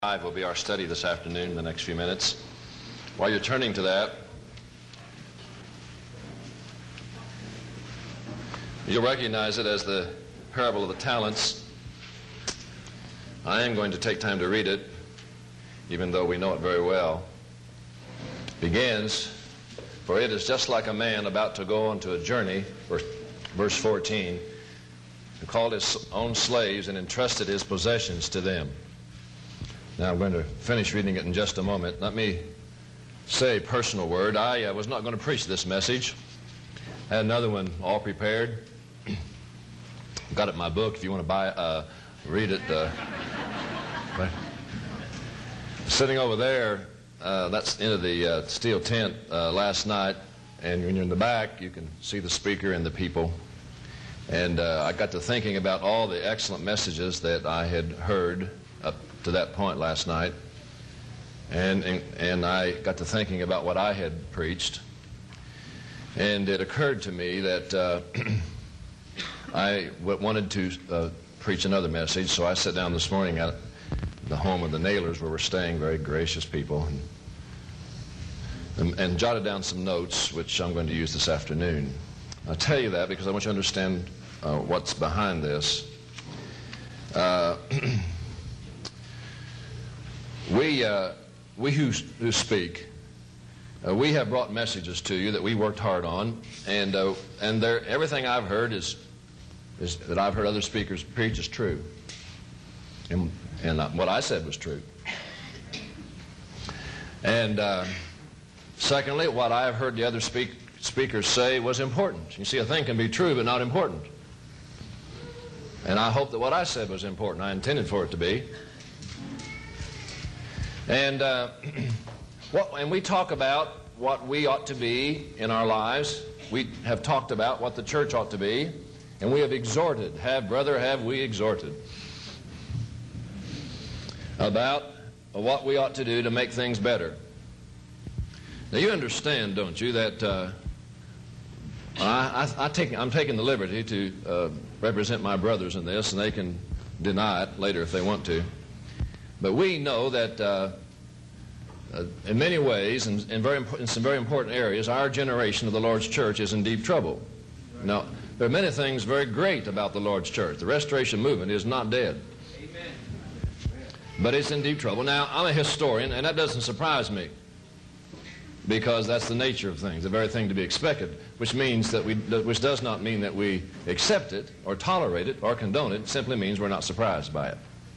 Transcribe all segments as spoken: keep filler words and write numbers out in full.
Five will be our study this afternoon in the next few minutes. While you're turning to that, you'll recognize it as the parable of the talents. I am going to take time to read it, even though we know it very well. It begins, for it is just like a man about to go on to a journey, verse fourteen, who called his own slaves and entrusted his possessions to them. Now, I'm going to finish reading it in just a moment. Let me say a personal word. I uh, was not going to preach this message. I had another one all prepared. Got it in my book if you want to buy uh, read it. Uh, sitting over there, uh, that's into the uh, steel tent uh, last night, and when you're in the back, you can see the speaker and the people. And uh, I got to thinking about all the excellent messages that I had heard up to that point last night, and, and and I got to thinking about what I had preached, and it occurred to me that uh, I wanted to uh, preach another message, so I sat down this morning at the home of the Nailers where we're staying, very gracious people, and, and, and jotted down some notes which I'm going to use this afternoon. I'll tell you that because I want you to understand uh, what's behind this. Uh, We, uh, we who, who speak, uh, we have brought messages to you that we worked hard on, and uh, and there, everything I've heard is, is that I've heard other speakers preach is true, and and uh, what I said was true. And uh, secondly, what I have heard the other speak, speakers say was important. You see, a thing can be true but not important, and I hope that what I said was important. I intended for it to be. And, uh, what, and we talk about what we ought to be in our lives. We have talked about what the church ought to be, and we have exhorted, have, brother, have we exhorted, about what we ought to do to make things better. Now, you understand, don't you, that uh, I, I, I take, I'm taking the liberty to uh, represent my brothers in this, and they can deny it later if they want to. But we know that uh, uh, in many ways, and in, very in some very important areas, our generation of the Lord's church is in deep trouble. Now, there are many things very great about the Lord's church. The Restoration movement is not dead. Amen. But it's in deep trouble. Now, I'm a historian, and that doesn't surprise me, because that's the nature of things, the very thing to be expected, which means that we, which does not mean that we accept it or tolerate it or condone it. It simply means we're not surprised by it.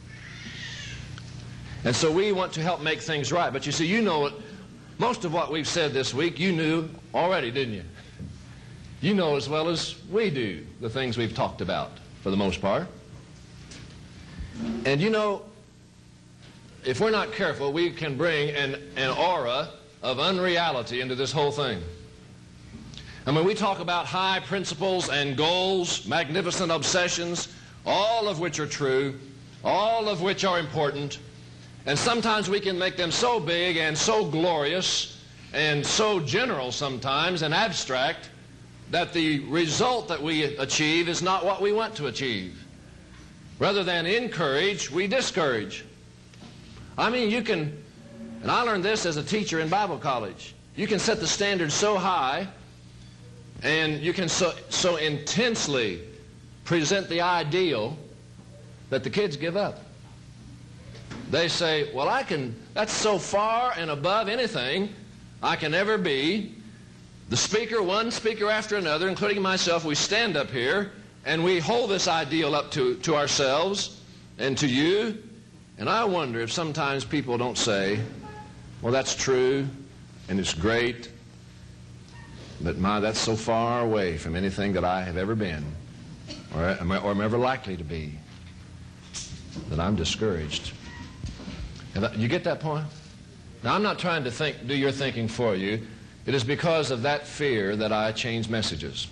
And so we want to help make things right. But you see, you know it. Most of what we've said this week, you knew already, didn't you? You know as well as we do the things we've talked about, for the most part. And you know, if we're not careful, we can bring an, an aura of unreality into this whole thing. I mean, we talk about high principles and goals, magnificent obsessions, all of which are true, all of which are important. And sometimes we can make them so big and so glorious and so general sometimes and abstract that the result that we achieve is not what we want to achieve. Rather than encourage, we discourage. I mean, you can, and I learned this as a teacher in Bible college, you can set the standard so high and you can so, so intensely present the ideal that the kids give up. They say, well, I can, that's so far and above anything I can ever be. The speaker, one speaker after another, including myself, we stand up here and we hold this ideal up to, to ourselves and to you. And I wonder if sometimes people don't say, well, that's true and it's great, but my, that's so far away from anything that I have ever been or, or am ever likely to be that I'm discouraged. You get that point? Now, I'm not trying to think, do your thinking for you. It is because of that fear that I change messages.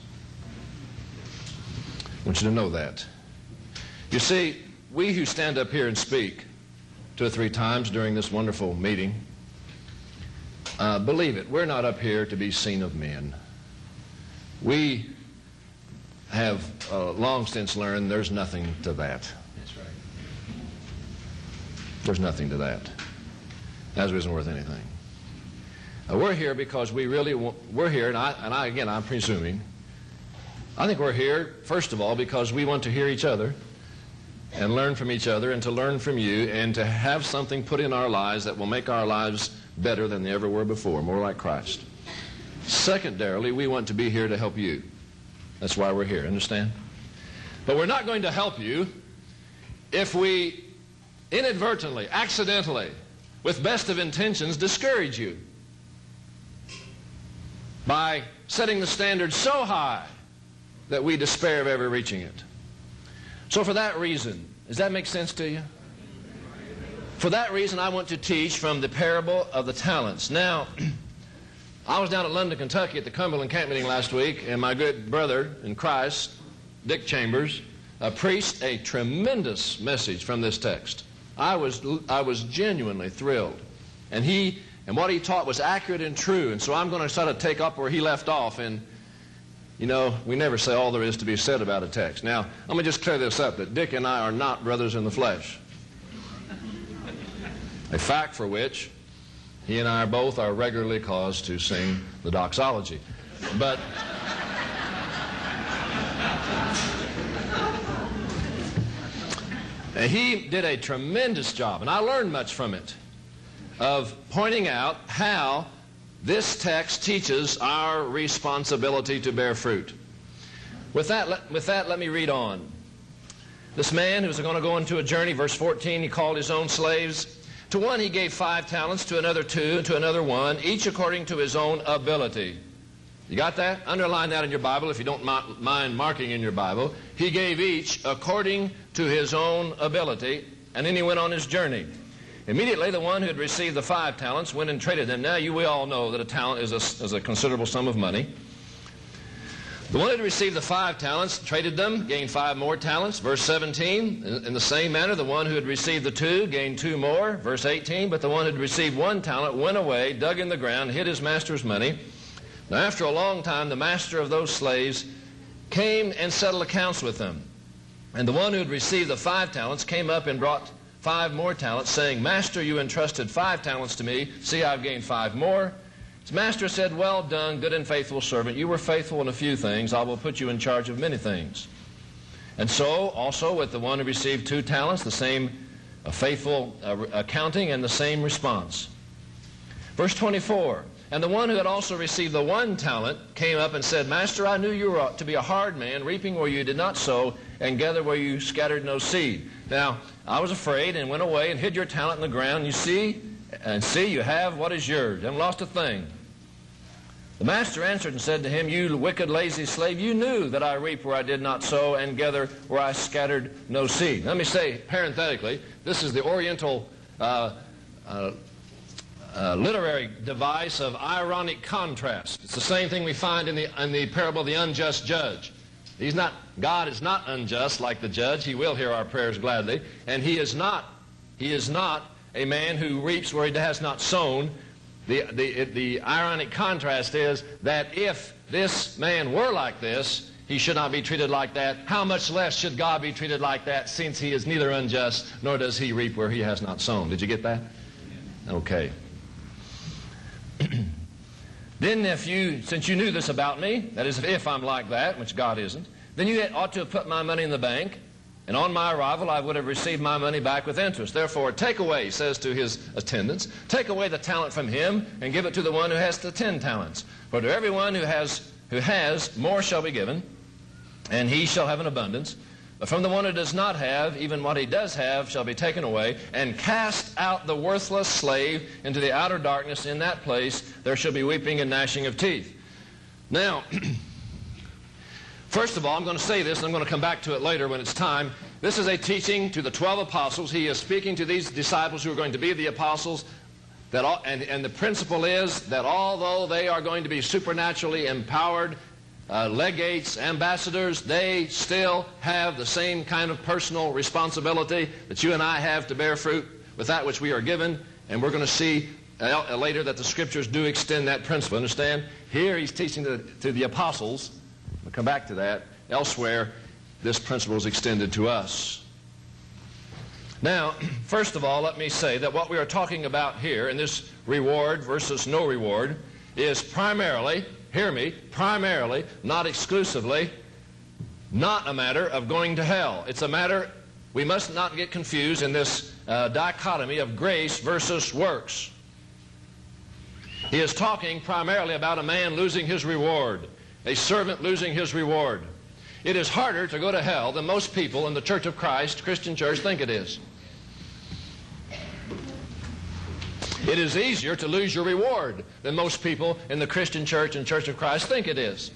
I want you to know that. You see, we who stand up here and speak two or three times during this wonderful meeting, uh, believe it, we're not up here to be seen of men. We have uh, long since learned there's nothing to that. That's right. There's nothing to that. Lazarus isn't worth anything. Uh, we're here because we really want, we're here, and I, and I, again, I'm presuming, I think we're here, first of all, because we want to hear each other and learn from each other and to learn from you and to have something put in our lives that will make our lives better than they ever were before, more like Christ. Secondarily, we want to be here to help you. That's why we're here, understand? But we're not going to help you if we inadvertently, accidentally, with best of intentions, discourage you by setting the standard so high that we despair of ever reaching it. So for that reason, does that make sense to you? For that reason, I want to teach from the parable of the talents. Now, I was down at London, Kentucky at the Cumberland Camp Meeting last week, and my good brother in Christ, Dick Chambers, uh, preached a tremendous message from this text. I was, I was genuinely thrilled. And he, and what he taught was accurate and true, and so I'm going to sort of take up where he left off. And, you know, we never say all there is to be said about a text. Now, let me just clear this up, that Dick and I are not brothers in the flesh. A fact for which he and I both are regularly caused to sing the doxology. But he did a tremendous job, and I learned much from it, of pointing out how this text teaches our responsibility to bear fruit. With that, let, with that, let me read on. This man who's going to go into a journey, verse fourteen, he called his own slaves. To one he gave five talents, to another two, and to another one, each according to his own ability. You got that? Underline that in your Bible if you don't mind marking in your Bible. He gave each according to his own ability, and then he went on his journey. Immediately the one who had received the five talents went and traded them. Now you we all know that a talent is a, is a considerable sum of money. The one who had received the five talents traded them, gained five more talents. Verse seventeen, in, in the same manner, the one who had received the two gained two more. Verse eighteen, but the one who had received one talent went away, dug in the ground, hid his master's money. Now after a long time, the master of those slaves came and settled accounts with them. And the one who had received the five talents came up and brought five more talents, saying, Master, you entrusted five talents to me. See, I've gained five more. His master said, Well done, good and faithful servant. You were faithful in a few things. I will put you in charge of many things. And so, also with the one who received two talents, the same uh, faithful uh, accounting and the same response. Verse twenty-four, and the one who had also received the one talent came up and said, Master, I knew you were to be a hard man, reaping where you did not sow, and gather where you scattered no seed. Now, I was afraid and went away and hid your talent in the ground. You see, and see, you have what is yours. You haven't lost a thing. The master answered and said to him, You wicked, lazy slave, you knew that I reap where I did not sow and gather where I scattered no seed. Let me say, parenthetically, this is the Oriental uh, uh, uh, literary device of ironic contrast. It's the same thing we find in the, in the parable of the unjust judge. He's not, God is not unjust like the judge. He will hear our prayers gladly. And he is not, he is not a man who reaps where he has not sown. The, the, the ironic contrast is that if this man were like this, he should not be treated like that. How much less should God be treated like that, since he is neither unjust nor does he reap where he has not sown? Did you get that? Okay. Then if you, since you knew this about me, that is, if I'm like that, which God isn't, then you ought to have put my money in the bank, and on my arrival I would have received my money back with interest. Therefore, take away, he says to his attendants, take away the talent from him and give it to the one who has the ten talents. For to everyone who has, who has, more shall be given, and he shall have an abundance. But from the one who does not have, even what he does have shall be taken away. And cast out the worthless slave into the outer darkness. In that place there shall be weeping and gnashing of teeth. Now, first of all, I'm going to say this, and I'm going to come back to it later when it's time. This is a teaching to the twelve apostles. He is speaking to these disciples who are going to be the apostles. That all, and, and the principle is that although they are going to be supernaturally empowered uh, legates, ambassadors, they still have the same kind of personal responsibility that you and I have to bear fruit with that which we are given. And we're going to see uh, later that the Scriptures do extend that principle. Understand? Here he's teaching to, to the apostles. We'll come back to that. Elsewhere, this principle is extended to us. Now, first of all, let me say that what we are talking about here in this reward versus no reward is primarily, hear me, primarily, not exclusively, not a matter of going to hell. It's a matter, we must not get confused in this uh, dichotomy of grace versus works. He is talking primarily about a man losing his reward, a servant losing his reward. It is harder to go to hell than most people in the Church of Christ, Christian church, think it is. It is easier to lose your reward than most people in the Christian church and Church of Christ think it is.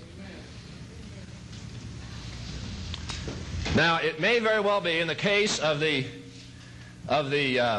Now, it may very well be in the case of the, of the uh,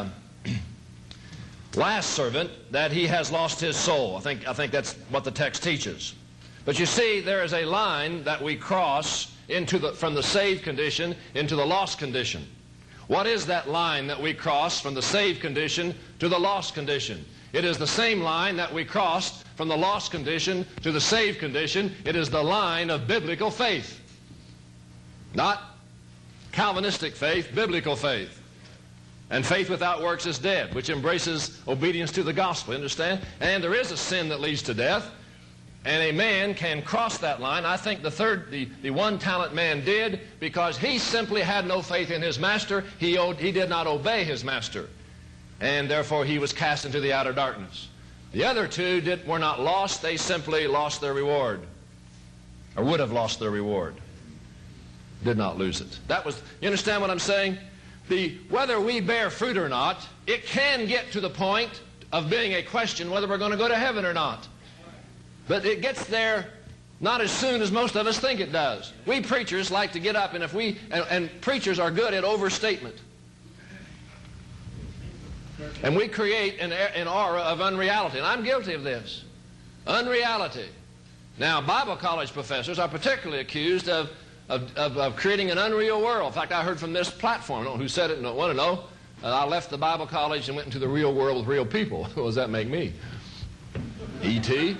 last servant that he has lost his soul. I think, I think that's what the text teaches. But you see, there is a line that we cross into the, from the saved condition into the lost condition. What is that line that we cross from the saved condition to the lost condition? It is the same line that we crossed from the lost condition to the saved condition. It is the line of biblical faith. Not Calvinistic faith, biblical faith. And faith without works is dead, which embraces obedience to the gospel, understand? And there is a sin that leads to death, and a man can cross that line. I think the third, the, the one-talent man did, because he simply had no faith in his master. He, owed, he did not obey his master, and therefore he was cast into the outer darkness. The other two did, were not lost. They simply lost their reward, or would have lost their reward. Did not lose it. That was, you understand what I'm saying? The, whether we bear fruit or not, it can get to the point of being a question whether we're going to go to heaven or not. But it gets there not as soon as most of us think it does. We preachers like to get up, and if we, and, and preachers are good at overstatement. And we create an, an aura of unreality, and I'm guilty of this. Unreality. Now, Bible college professors are particularly accused of Of, of, of creating an unreal world. In fact, I heard from this platform, I don't know who said it, I don't want to know, uh, I left the Bible college and went into the real world with real people. What does that make me? E T?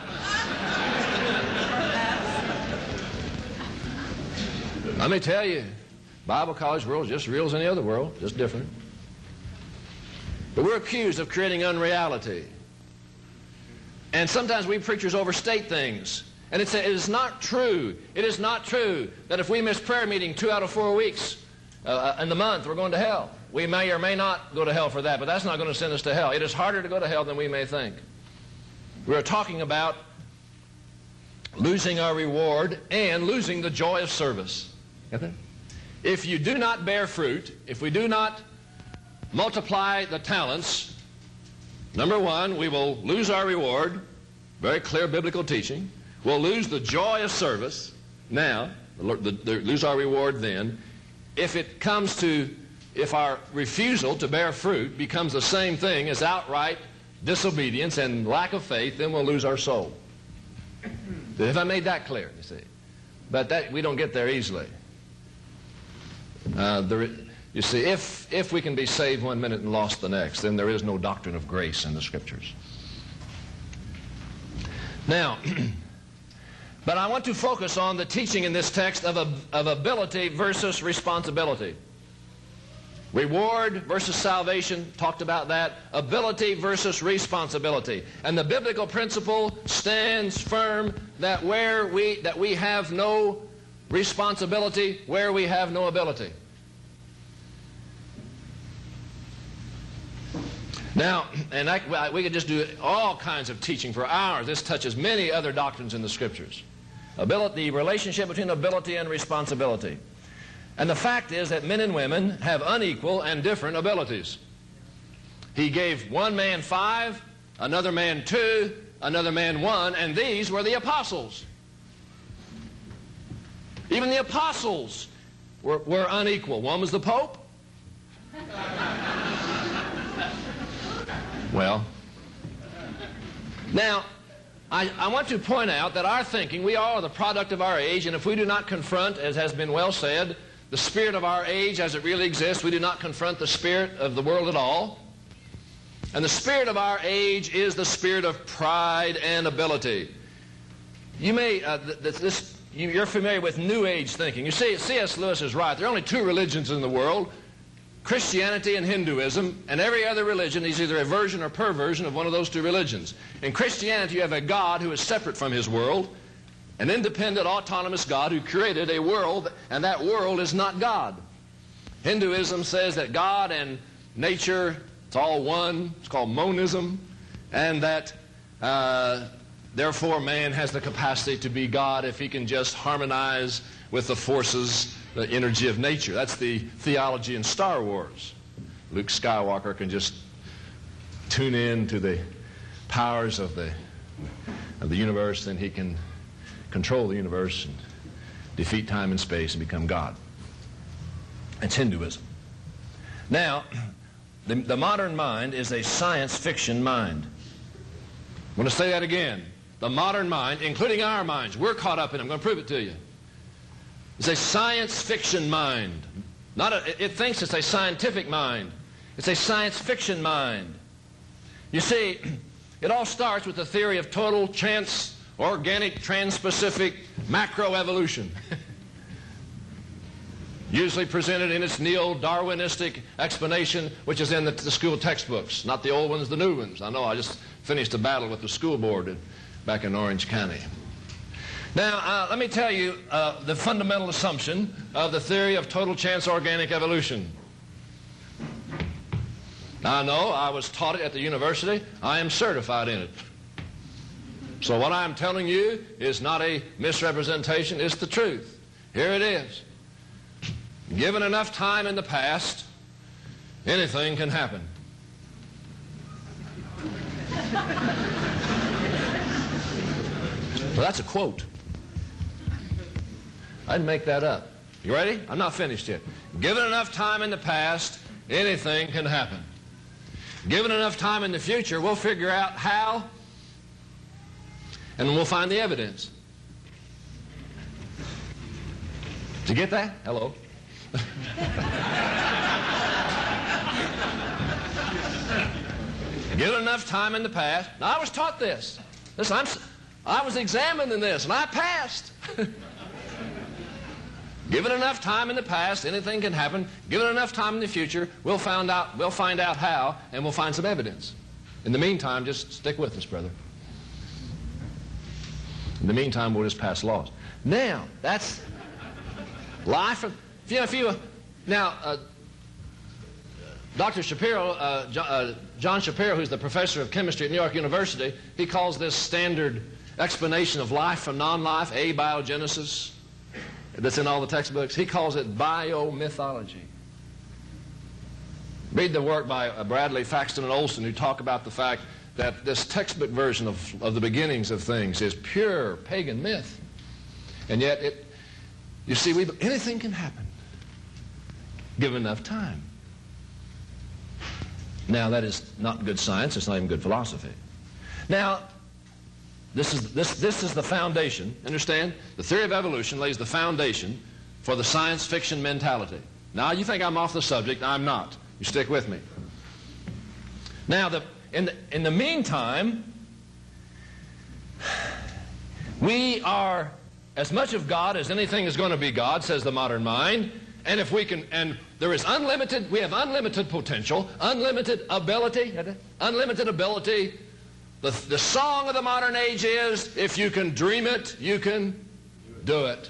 Let me tell you, Bible college world is just real as any other world, just different. But we're accused of creating unreality. And sometimes we preachers overstate things. And it's, it is not true. It is not true that if we miss prayer meeting two out of four weeks uh, in the month, we're going to hell. We may or may not go to hell for that, but that's not going to send us to hell. It is harder to go to hell than we may think. We're talking about losing our reward and losing the joy of service. If you do not bear fruit, if we do not multiply the talents, number one, we will lose our reward. Very clear biblical teaching. We'll lose the joy of service now, the, the, the, lose our reward then. If it comes to, if our refusal to bear fruit becomes the same thing as outright disobedience and lack of faith, then we'll lose our soul. Have I made that clear, you see? But that, we don't get there easily. Uh, there, you see, if, if we can be saved one minute and lost the next, then there is no doctrine of grace in the Scriptures. Now, but I want to focus on the teaching in this text of, of ability versus responsibility. Reward versus salvation, talked about that. Ability versus responsibility. And the biblical principle stands firm that where we, that we have no responsibility, where we have no ability. Now, and I, we could just do all kinds of teaching for hours. This touches many other doctrines in the Scriptures. Ability, the relationship between ability and responsibility. And the fact is that men and women have unequal and different abilities. He gave one man five, another man two, another man one, and these were the apostles. Even the apostles were, were unequal. One was the Pope. Well, now, I, I want to point out that our thinking, we all are the product of our age, and if we do not confront, as has been well said, the spirit of our age as it really exists, we do not confront the spirit of the world at all. And the spirit of our age is the spirit of pride and ability. You may, uh, th this, you're familiar with New Age thinking. You see, C S Lewis is right. There are only two religions in the world, Christianity and Hinduism and every other religion is either a version or perversion of one of those two religions. In Christianity, you have a God who is separate from his world, an independent, autonomous God who created a world, and that world is not God. Hinduism says that God and nature, it's all one. It's called monism, and that uh, therefore man has the capacity to be God if he can just harmonize with the forces, the energy of nature. That's the theology in Star Wars. Luke Skywalker can just tune in to the powers of the, of the universe, then he can control the universe and defeat time and space and become God. It's Hinduism. Now, the, the modern mind is a science fiction mind. I want to say that again. The modern mind, including our minds, we're caught up in it. I'm going to prove it to you. It's a science fiction mind. Not a, it thinks it's a scientific mind. It's a science fiction mind. You see, it all starts with the theory of total chance, organic, trans-specific macroevolution. Usually presented in its neo-Darwinistic explanation, which is in the, the school textbooks, not the old ones, the new ones. I know I just finished a battle with the school board in, back in Orange County. Now, uh, let me tell you uh, the fundamental assumption of the theory of total chance organic evolution. Now, I know I was taught it at the university. I am certified in it. So what I'm telling you is not a misrepresentation, it's the truth. Here it is. Given enough time in the past, anything can happen. Well, that's a quote. I didn't make that up. You ready? I'm not finished yet. Given enough time in the past, anything can happen. Given enough time in the future, we'll figure out how, and we'll find the evidence. Did you get that? Hello. Given enough time in the past. Now, I was taught this. Listen, I'm, I was examined in this, and I passed. Given enough time in the past, anything can happen. Given enough time in the future, we'll find out, we'll find out how, and we'll find some evidence. In the meantime, just stick with us, brother. In the meantime, we'll just pass laws. Now, that's life. If you, if you, now, uh, Doctor Shapiro, uh, John, uh, John Shapiro, who's the professor of chemistry at New York University, he calls this standard explanation of life from non-life, abiogenesis, that's in all the textbooks. He calls it biomythology. Read the work by uh, Bradley, Faxton, and Olson, who talk about the fact that this textbook version of, of the beginnings of things is pure pagan myth. And yet, it, you see, we, anything can happen, given enough time. Now, that is not good science. It's not even good philosophy. Now, this is, this, this is the foundation. Understand? The theory of evolution lays the foundation for the science fiction mentality. Now, you think I'm off the subject. I'm not. You stick with me. Now, the, in, the, in the meantime, we are as much of God as anything is going to be God, says the modern mind. And if we can, and there is unlimited, we have unlimited potential, unlimited ability, unlimited ability. The, the song of the modern age is, if you can dream it, you can do it.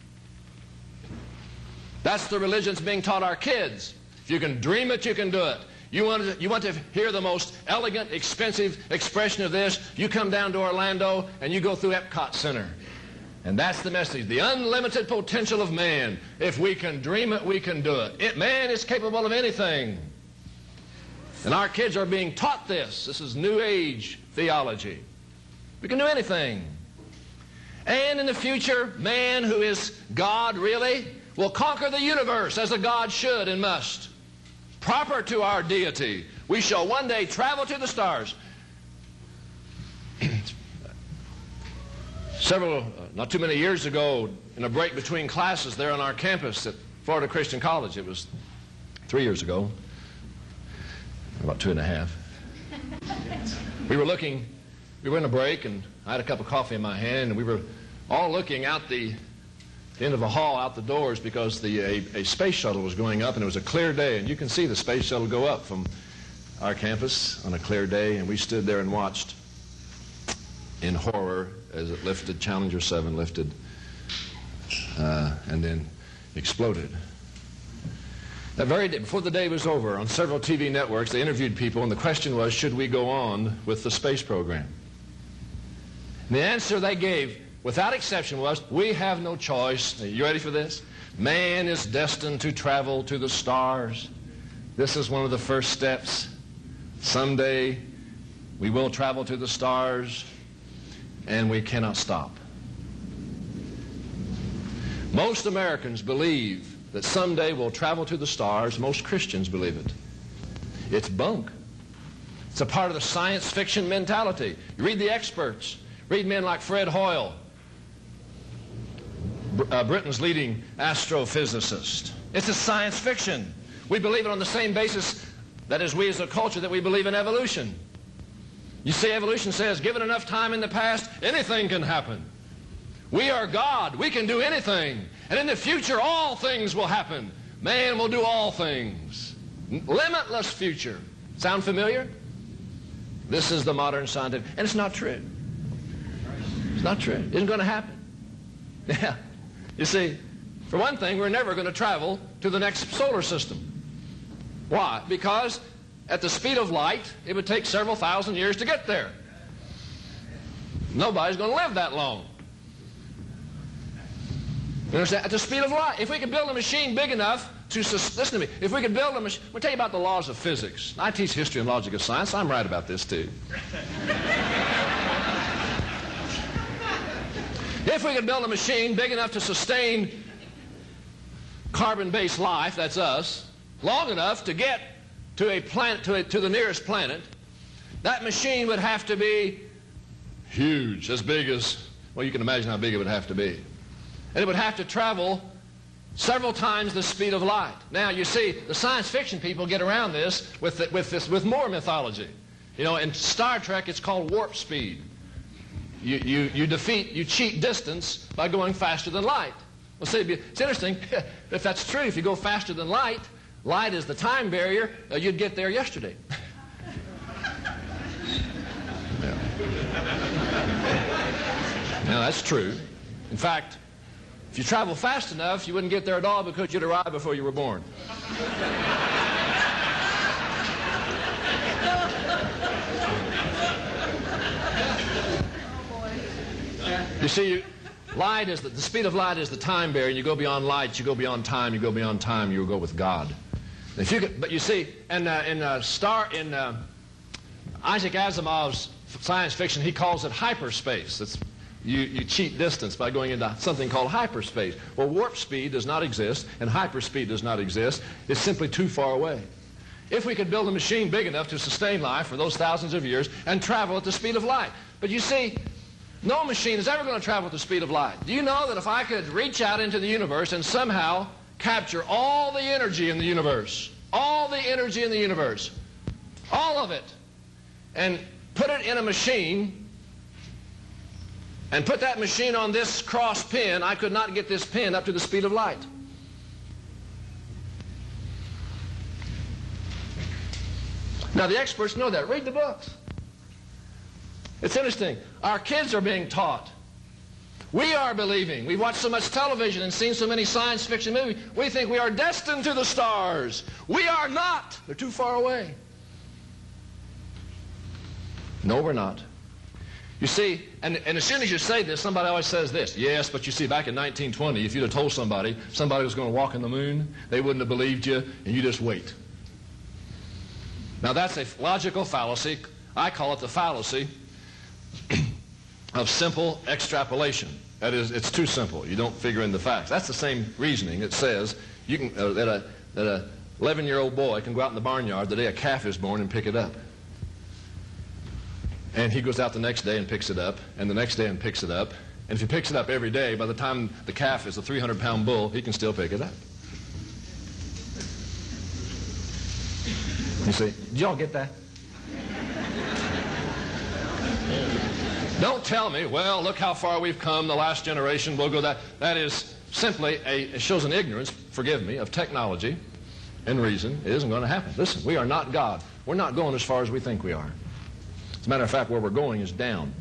That's the religions being taught our kids. If you can dream it, you can do it. You want to, you want to hear the most elegant, expensive expression of this? You come down to Orlando and you go through Epcot Center. And that's the message, the unlimited potential of man. If we can dream it, we can do it. it. Man is capable of anything. And our kids are being taught this. This is New Age theology. We can do anything. And in the future, man, who is God really, will conquer the universe as a God should and must. Proper to our deity. We shall one day travel to the stars. Several, uh, not too many years ago, in a break between classes there on our campus at Florida Christian College, it was three years ago, about two and a half, we were looking, we were in a break, and I had a cup of coffee in my hand, and we were all looking out the the end of a hall out the doors because the, a, a space shuttle was going up, and it was a clear day, and you can see the space shuttle go up from our campus on a clear day, and we stood there and watched in horror as it lifted, Challenger seven lifted, uh, and then exploded. That very day, before the day was over, on several T V networks, they interviewed people, and the question was, should we go on with the space program? And the answer they gave, without exception, was, we have no choice. Are you ready for this? Man is destined to travel to the stars. This is one of the first steps. Someday we will travel to the stars, and we cannot stop. Most Americans believe that someday we'll travel to the stars. Most Christians believe it. It's bunk. It's a part of the science fiction mentality. You read the experts. Read men like Fred Hoyle, uh, Britain's leading astrophysicist. It's a science fiction. We believe it on the same basis, that is, we as a culture, that we believe in evolution. You see, evolution says, given enough time in the past, anything can happen. We are God. We can do anything. And in the future, all things will happen. Man will do all things. Limitless future. Sound familiar? This is the modern scientific. And it's not true. It's not true. It isn't going to happen. Yeah. You see, for one thing, we're never going to travel to the next solar system. Why? Because at the speed of light, it would take several thousand years to get there. Nobody's going to live that long. You understand? At the speed of light. If we could build a machine big enough to, listen to me, if we could build a machine, we'll tell you about the laws of physics. I teach history and logic of science. I'm right about this too. If we could build a machine big enough to sustain carbon-based life, that's us, long enough to get to a planet, to, a, to the nearest planet, that machine would have to be huge, as big as, well, you can imagine how big it would have to be. And it would have to travel several times the speed of light. Now, you see, the science fiction people get around this with, the, with, this, with more mythology. You know, in Star Trek, it's called warp speed. You, you, you defeat, you cheat distance by going faster than light. Well, see, it's interesting. If that's true, if you go faster than light, light is the time barrier, uh, you'd get there yesterday. Yeah. Now, that's true. In fact, if you travel fast enough, you wouldn't get there at all because you'd arrive before you were born. You see, you, light is the, the speed of light is the time barrier. You go beyond light, you go beyond time. You go beyond time, you go with God. If you could, but you see, in uh, in uh, Star in uh, Isaac Asimov's science fiction, he calls it hyperspace. It's You, you cheat distance by going into something called hyperspace. Well, warp speed does not exist, and hyperspeed does not exist. It's simply too far away. If we could build a machine big enough to sustain life for those thousands of years and travel at the speed of light. But you see, no machine is ever going to travel at the speed of light. Do you know that if I could reach out into the universe and somehow capture all the energy in the universe, all the energy in the universe, all of it, and put it in a machine, and put that machine on this cross pin, I could not get this pin up to the speed of light. Now, the experts know that. Read the books. It's interesting. Our kids are being taught. We are believing. We've watched so much television and seen so many science fiction movies. We think we are destined to the stars. We are not. They're too far away. No, we're not. You see, and, and as soon as you say this, somebody always says this. Yes, but you see, back in nineteen twenty, if you'd have told somebody somebody was going to walk on the moon, they wouldn't have believed you, and you just wait. Now, that's a logical fallacy. I call it the fallacy of simple extrapolation. That is, it's too simple. You don't figure in the facts. That's the same reasoning that says you can, uh, that a that a eleven-year-old boy can go out in the barnyard the day a calf is born and pick it up. And he goes out the next day and picks it up, and the next day and picks it up. And if he picks it up every day, by the time the calf is a three hundred pound bull, he can still pick it up. You see, did y'all get that? Don't tell me, well, look how far we've come, the last generation will go that. That is simply a, it shows an ignorance, forgive me, of technology and reason. It isn't going to happen. Listen, we are not God. We're not going as far as we think we are. As a matter of fact, where we're going is down.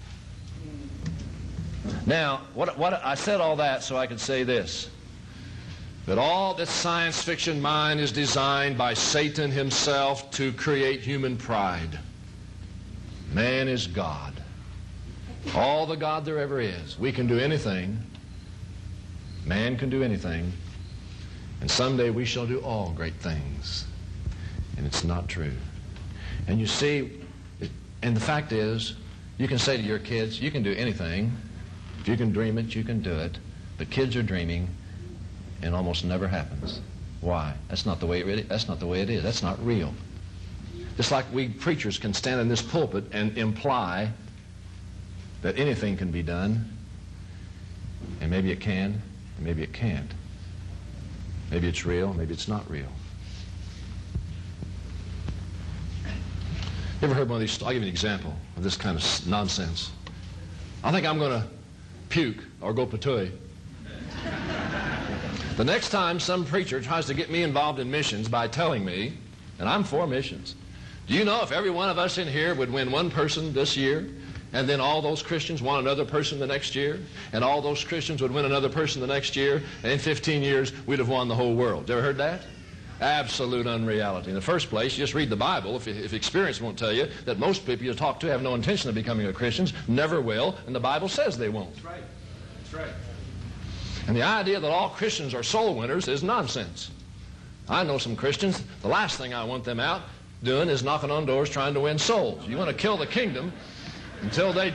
Now, what, what I said all that so I could say this, that all this science fiction mind is designed by Satan himself to create human pride. Man is God. All the God there ever is. We can do anything. Man can do anything. And someday we shall do all great things. And it's not true. And you see, it, and the fact is, you can say to your kids, you can do anything. If you can dream it, you can do it. But kids are dreaming, and it almost never happens. Why? That's not the way it really, that's not the way it is. That's not real. Just like we preachers can stand in this pulpit and imply that anything can be done, and maybe it can, and maybe it can't. Maybe it's real, maybe it's not real. You ever heard one of these? I'll give you an example of this kind of nonsense. I think I'm going to puke or go patooey. The next time some preacher tries to get me involved in missions by telling me, and I'm for missions, do you know if every one of us in here would win one person this year, and then all those Christians won another person the next year, and all those Christians would win another person the next year, and in fifteen years we'd have won the whole world? You ever heard that? Absolute unreality. In the first place, you just read the Bible. If, if experience won't tell you that most people you talk to have no intention of becoming a Christian, never will, and the Bible says they won't. That's right. That's right. And the idea that all Christians are soul winners is nonsense. I know some Christians, the last thing I want them out doing is knocking on doors trying to win souls. You want to kill the kingdom until they...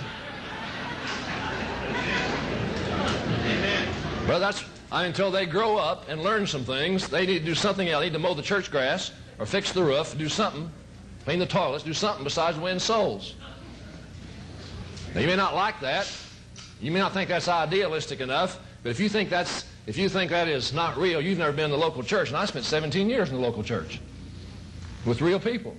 Well, that's... I, until they grow up and learn some things, they need to do something else. They need to mow the church grass or fix the roof, do something, clean the toilets, do something besides win souls. Now, you may not like that. You may not think that's idealistic enough, but if you think that's, if you think that is not real, you've never been in the local church, and I spent seventeen years in the local church with real people.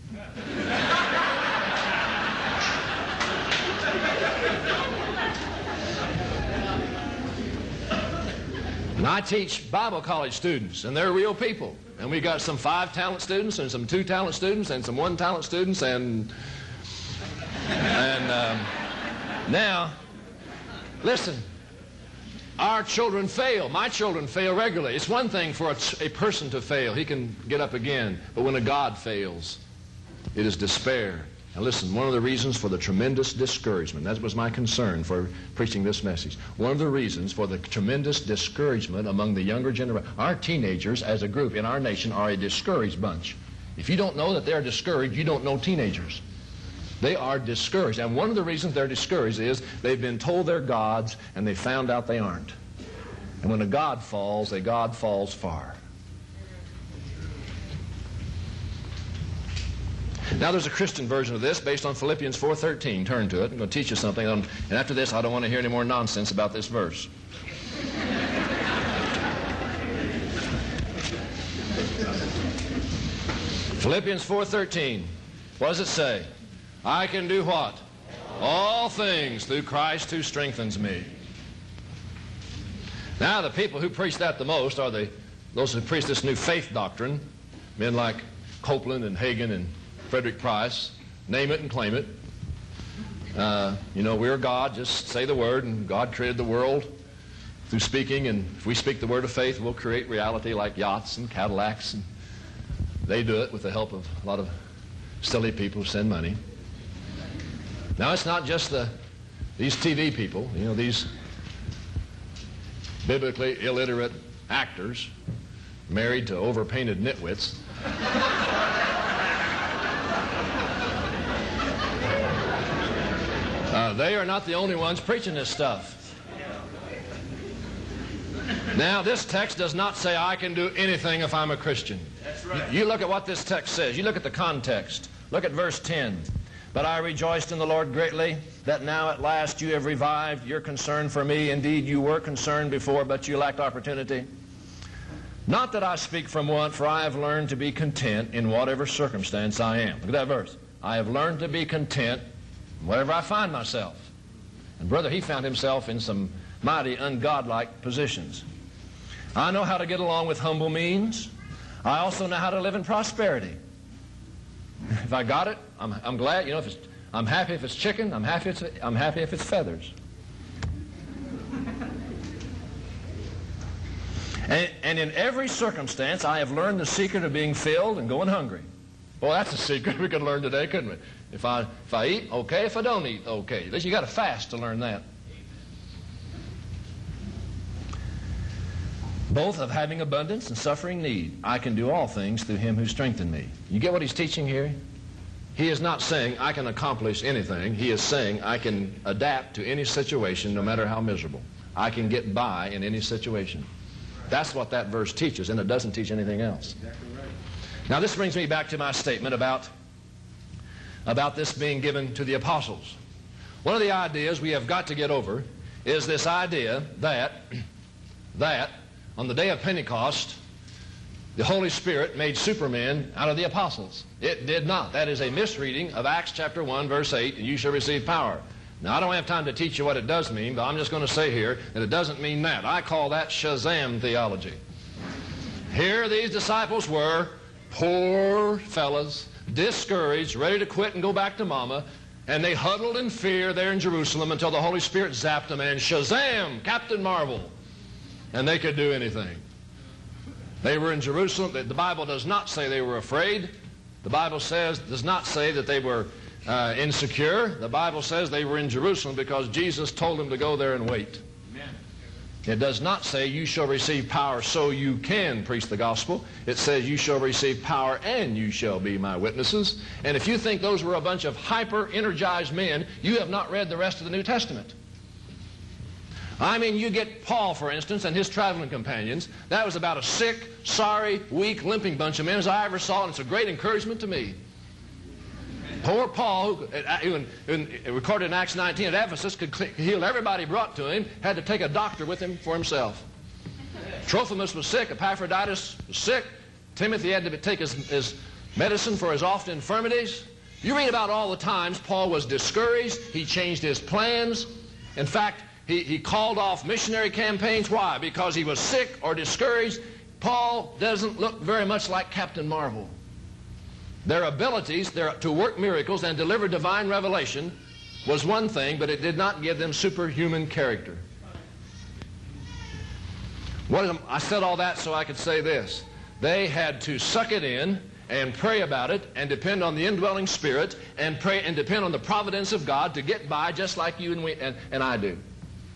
And I teach Bible college students, and they're real people. And we got some five-talent students, and some two-talent students, and some one-talent students, and and um, now, listen, our children fail. My children fail regularly. It's one thing for a, a person to fail. He can get up again. But when a God fails, it is despair. And listen, one of the reasons for the tremendous discouragement, that was my concern for preaching this message, one of the reasons for the tremendous discouragement among the younger generation, our teenagers as a group in our nation are a discouraged bunch. If you don't know that they're discouraged, you don't know teenagers. They are discouraged. And one of the reasons they're discouraged is they've been told they're gods and they found out they aren't. And when a God falls, a God falls far. Now there's a Christian version of this based on Philippians four thirteen. Turn to it. I'm going to teach you something. And after this, I don't want to hear any more nonsense about this verse. Philippians four thirteen. What does it say? I can do what? All things through Christ who strengthens me. Now the people who preach that the most are the, those who preach this new faith doctrine. Men like Copeland and Hagen and Frederick Price, name it and claim it. Uh, you know, we're God, just say the word, and God created the world through speaking, and if we speak the word of faith, we'll create reality like yachts and Cadillacs. And they do it with the help of a lot of silly people who send money. Now, it's not just the these T V people, you know, these biblically illiterate actors married to overpainted nitwits. Uh, they are not the only ones preaching this stuff. Now, this text does not say I can do anything if I'm a Christian. That's right. You, you look at what this text says. You look at the context. Look at verse ten. But I rejoiced in the Lord greatly that now at last you have revived your concern for me. Indeed, you were concerned before, but you lacked opportunity. Not that I speak from want, for I have learned to be content in whatever circumstance I am. Look at that verse. I have learned to be content wherever I find myself. And brother, he found himself in some mighty ungodlike positions. I know how to get along with humble means. I also know how to live in prosperity. If I got it, I'm, I'm glad. You know, if it's, I'm happy if it's chicken. I'm happy if it's, I'm happy if it's feathers. And, and in every circumstance, I have learned the secret of being filled and going hungry. Well, that's a secret we could learn today, couldn't we? If I, if I eat, okay. If I don't eat, okay. At least you got to fast to learn that. Both of having abundance and suffering need. I can do all things through him who strengthened me. You get what he's teaching here? He is not saying I can accomplish anything. He is saying I can adapt to any situation no matter how miserable. I can get by in any situation. That's what that verse teaches, and it doesn't teach anything else. Exactly right. Now this brings me back to my statement about, about this being given to the apostles. One of the ideas we have got to get over is this idea that, that on the day of Pentecost, the Holy Spirit made supermen out of the apostles. It did not. That is a misreading of Acts chapter one, verse eight, and you shall receive power. Now, I don't have time to teach you what it does mean, but I'm just going to say here that it doesn't mean that. I call that Shazam theology. Here these disciples were, poor fellas, discouraged, ready to quit and go back to mama, and they huddled in fear there in Jerusalem until the Holy Spirit zapped them, and Shazam, Captain Marvel. And they could do anything. They were in Jerusalem. The Bible does not say they were afraid. The Bible says, does not say that they were uh, insecure. The Bible says they were in Jerusalem because Jesus told them to go there and wait. Amen. It does not say you shall receive power so you can preach the gospel. It says you shall receive power and you shall be my witnesses. And if you think those were a bunch of hyper-energized men, you have not read the rest of the New Testament. I mean, you get Paul, for instance, and his traveling companions. That was about a sick, sorry, weak, limping bunch of men as I ever saw, and it's a great encouragement to me. Poor Paul, who, who, who recorded in Acts nineteen at Ephesus, could heal everybody brought to him, had to take a doctor with him for himself. Trophimus was sick, Epaphroditus was sick, Timothy had to take his, his medicine for his oft infirmities. You read about all the times Paul was discouraged, he changed his plans. In fact, He, he called off missionary campaigns. Why? Because he was sick or discouraged. Paul doesn't look very much like Captain Marvel. Their abilities their, to work miracles and deliver divine revelation was one thing, but it did not give them superhuman character. What is, I said all that so I could say this. They had to suck it in and pray about it and depend on the indwelling Spirit and pray and depend on the providence of God to get by just like you and, we, and, and I do.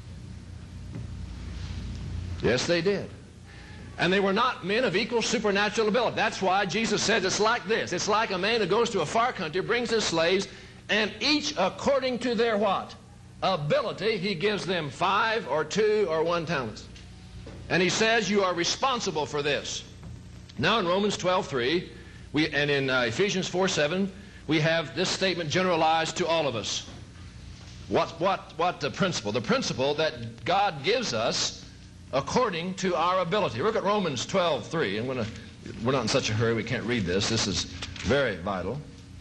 Yes, they did. And they were not men of equal supernatural ability. That's why Jesus says it's like this. It's like a man who goes to a far country, brings his slaves, and each according to their what? Ability, he gives them five or two or one talents. And he says you are responsible for this. Now in Romans twelve three, we, and in uh, Ephesians four seven, we have this statement generalized to all of us. What, what, what the principle? The principle that God gives us according to our ability. Look at Romans twelve three. I'm gonna, we're not in such a hurry, we can't read this. This is very vital.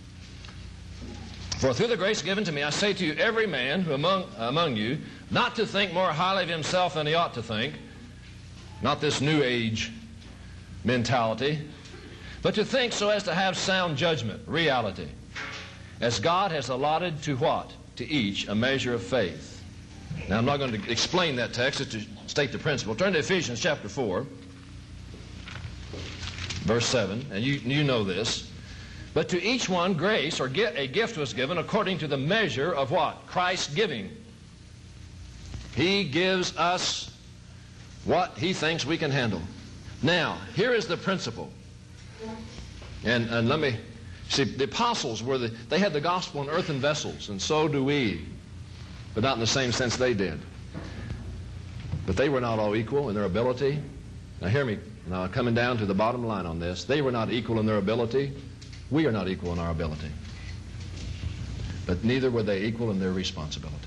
For through the grace given to me, I say to you, every man who among, among you, not to think more highly of himself than he ought to think, not this new age mentality, but to think so as to have sound judgment, reality, as God has allotted to what? To each a measure of faith. Now I'm not going to explain that text, it's to state the principle. Turn to Ephesians chapter four, verse seven, and you, you know this. But to each one grace or get, a gift was given according to the measure of what? Christ's giving. He gives us what he thinks we can handle. Now, here is the principle. And, and let me, see, the apostles were the, they had the gospel in earthen vessels, and so do we. But not in the same sense they did. But they were not all equal in their ability. Now hear me, now coming down to the bottom line on this. They were not equal in their ability. We are not equal in our ability. But neither were they equal in their responsibility.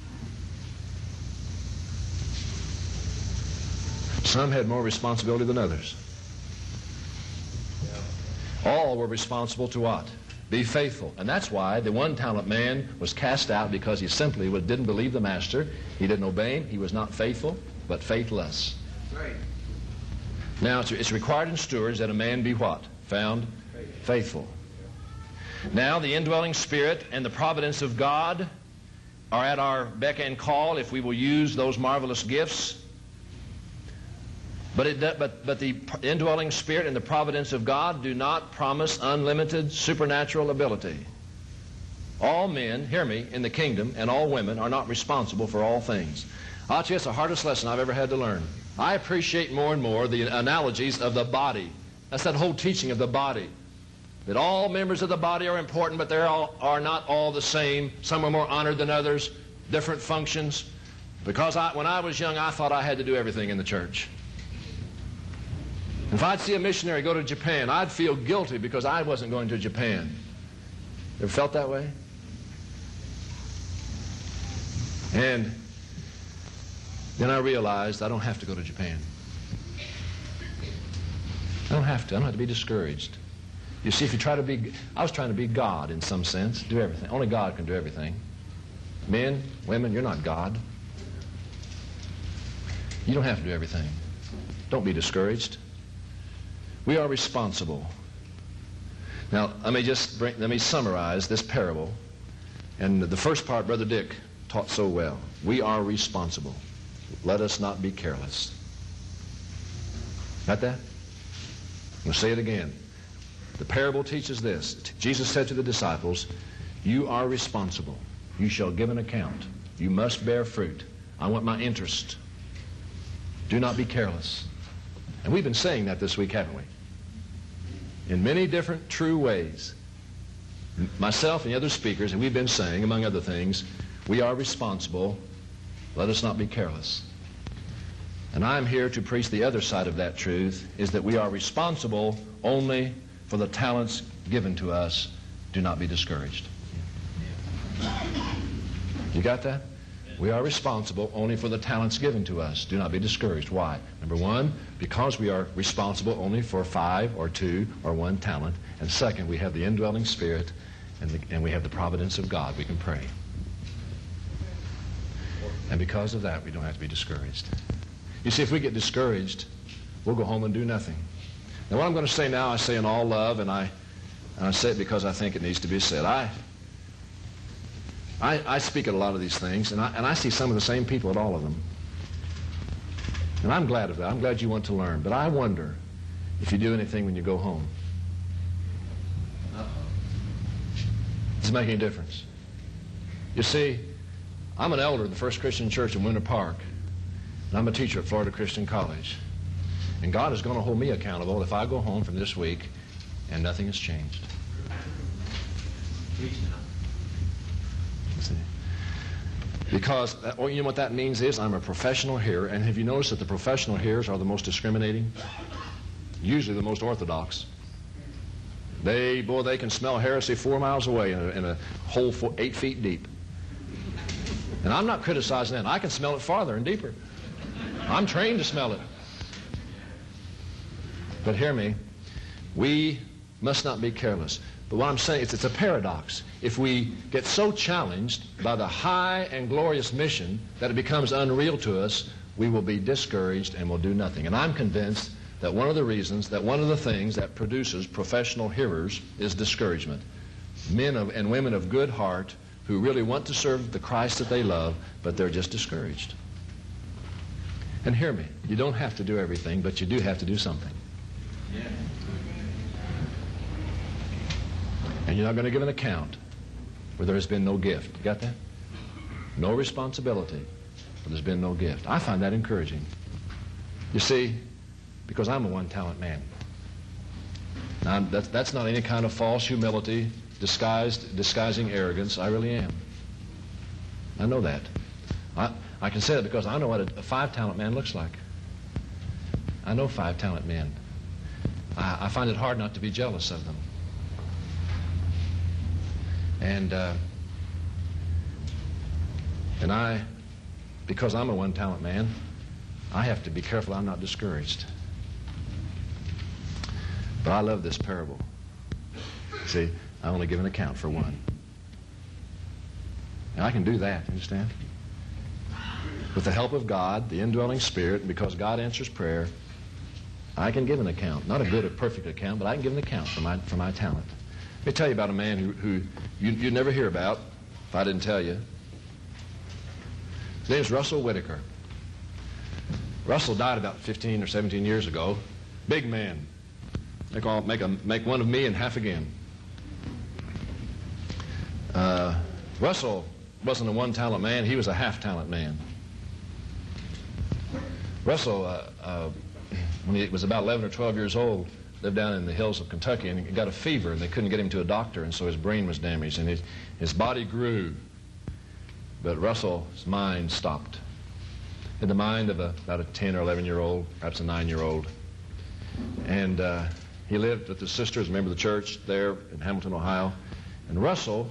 Some had more responsibility than others. All were responsible to what? Be faithful. And that's why the one-talent man was cast out, because he simply didn't believe the master. He didn't obey him. He was not faithful, but faithless. Right. Now, it's, it's required in stewards that a man be what? Found faithful. Now, the indwelling Spirit and the providence of God are at our beck and call if we will use those marvelous gifts. But, it, but, but the indwelling Spirit and the providence of God do not promise unlimited supernatural ability. All men, hear me, in the kingdom, and all women are not responsible for all things. I'll tell you, it's the hardest lesson I've ever had to learn. I appreciate more and more the analogies of the body. That's that whole teaching of the body. That all members of the body are important, but they all are not all the same. Some are more honored than others, different functions. Because I, when I was young, I thought I had to do everything in the church. If I'd see a missionary go to Japan, I'd feel guilty because I wasn't going to Japan. Ever felt that way? And then I realized I don't have to go to Japan. I don't have to. I don't have to be discouraged. You see, if you try to be, I was trying to be God in some sense, do everything. Only God can do everything. Men, women, you're not God. You don't have to do everything. Don't be discouraged. We are responsible. Now, let me just bring, let me summarize this parable. And the first part, Brother Dick taught so well. We are responsible. Let us not be careless. Got that? I'm going to say it again. The parable teaches this. Jesus said to the disciples, you are responsible. You shall give an account. You must bear fruit. I want my interest. Do not be careless. And we've been saying that this week, haven't we? In many different true ways. Myself and the other speakers, and we've been saying, among other things, we are responsible. Let us not be careless. And I'm here to preach the other side of that truth, is that we are responsible only for the talents given to us. Do not be discouraged. You got that? We are responsible only for the talents given to us. Do not be discouraged. Why? Number one, because we are responsible only for five or two or one talent. And second, we have the indwelling Spirit and, the, and we have the providence of God. We can pray. And because of that, we don't have to be discouraged. You see, if we get discouraged, we'll go home and do nothing. Now, what I'm going to say now, I say in all love, and I, and I say it because I think it needs to be said. I, I, I speak at a lot of these things, and I, and I see some of the same people at all of them. And I'm glad of that. I'm glad you want to learn. But I wonder if you do anything when you go home. Does it make any difference? You see, I'm an elder at the First Christian Church in Winter Park, and I'm a teacher at Florida Christian College. And God is going to hold me accountable if I go home from this week and nothing has changed. See? Because, well, you know what that means is I'm a professional hearer, and have you noticed that the professional hearers are the most discriminating? Usually the most orthodox. They, boy, they can smell heresy four miles away in a, in a hole four, eight feet deep. And I'm not criticizing that. I can smell it farther and deeper. I'm trained to smell it. But hear me, we must not be careless. But what I'm saying is it's a paradox. If we get so challenged by the high and glorious mission that it becomes unreal to us, we will be discouraged and will do nothing. And I'm convinced that one of the reasons, that one of the things that produces professional hearers is discouragement. Men of, and women of good heart who really want to serve the Christ that they love, but they're just discouraged. And hear me, you don't have to do everything, but you do have to do something. Yeah. And you're not going to give an account where there has been no gift. You got that? No responsibility where there's been no gift. I find that encouraging. You see, because I'm a one-talent man. Now, that's, that's not any kind of false humility, disguised, disguising arrogance. I really am. I know that. I, I can say that because I know what a, a five-talent man looks like. I know five-talent men. I, I find it hard not to be jealous of them. And, uh, and I, because I'm a one-talent man, I have to be careful I'm not discouraged. But I love this parable. See, I only give an account for one. And I can do that, understand? With the help of God, the indwelling Spirit, and because God answers prayer, I can give an account. Not a good or perfect account, but I can give an account for my, for my talent. Let me tell you about a man who, who you, you'd never hear about if I didn't tell you. His name is Russell Whitaker. Russell died about fifteen or seventeen years ago. Big man. Make, all, make, a, make one of me and half again. Uh, Russell wasn't a one-talent man. He was a half-talent man. Russell, uh, uh, when he was about eleven or twelve years old, lived down in the hills of Kentucky, and he got a fever, and they couldn't get him to a doctor, and so his brain was damaged, and his, his body grew. But Russell's mind stopped. In the mind of a, about a ten or eleven-year-old, perhaps a nine-year-old. And uh, he lived with his sister as a member of the church there in Hamilton, Ohio. And Russell,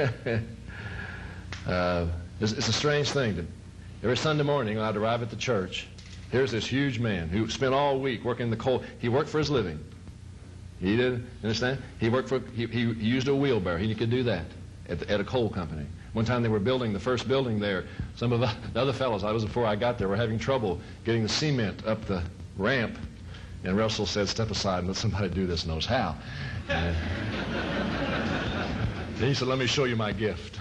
uh, it's, it's a strange thing. That every Sunday morning when I'd arrive at the church, here's this huge man who spent all week working in the coal. He worked for his living. He did, understand? He worked for, he, he, he used a wheelbarrow. He could do that at, the, at a coal company. One time they were building the first building there. Some of the other fellows, I was before I got there, were having trouble getting the cement up the ramp. And Russell said, step aside and let somebody do this knows how. And then he said, let me show you my gift.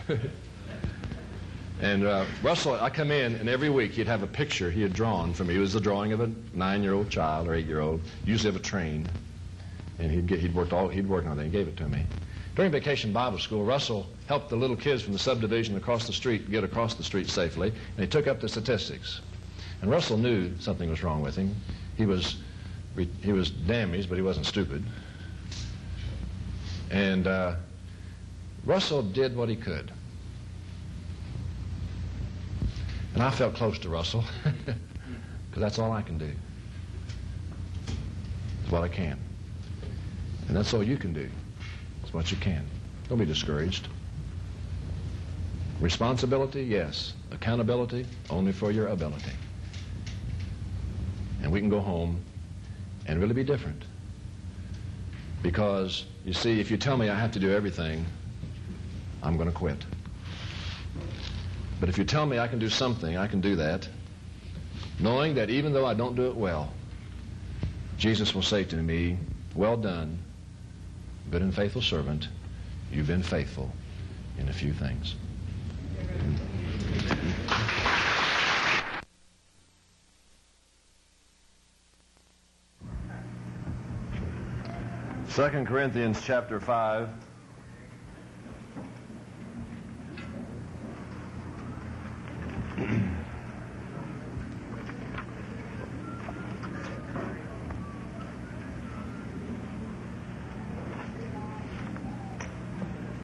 And uh, Russell, I come in, and every week he'd have a picture he had drawn for me. It was the drawing of a nine-year-old child or eight-year-old, usually of a train. And he'd, get, he'd, worked all, he'd worked on it and gave it to me. During Vacation Bible School, Russell helped the little kids from the subdivision across the street get across the street safely, and he took up the statistics. And Russell knew something was wrong with him. He was, he was damaged, but he wasn't stupid. And uh, Russell did what he could. And I felt close to Russell, because that's all I can do. It's what I can. And that's all you can do. It's what you can. Don't be discouraged. Responsibility, yes. Accountability, only for your ability. And we can go home and really be different. Because, you see, if you tell me I have to do everything, I'm going to quit. But if you tell me I can do something, I can do that, knowing that even though I don't do it well, Jesus will say to me, well done, good and faithful servant, you've been faithful in a few things. Second Corinthians chapter five.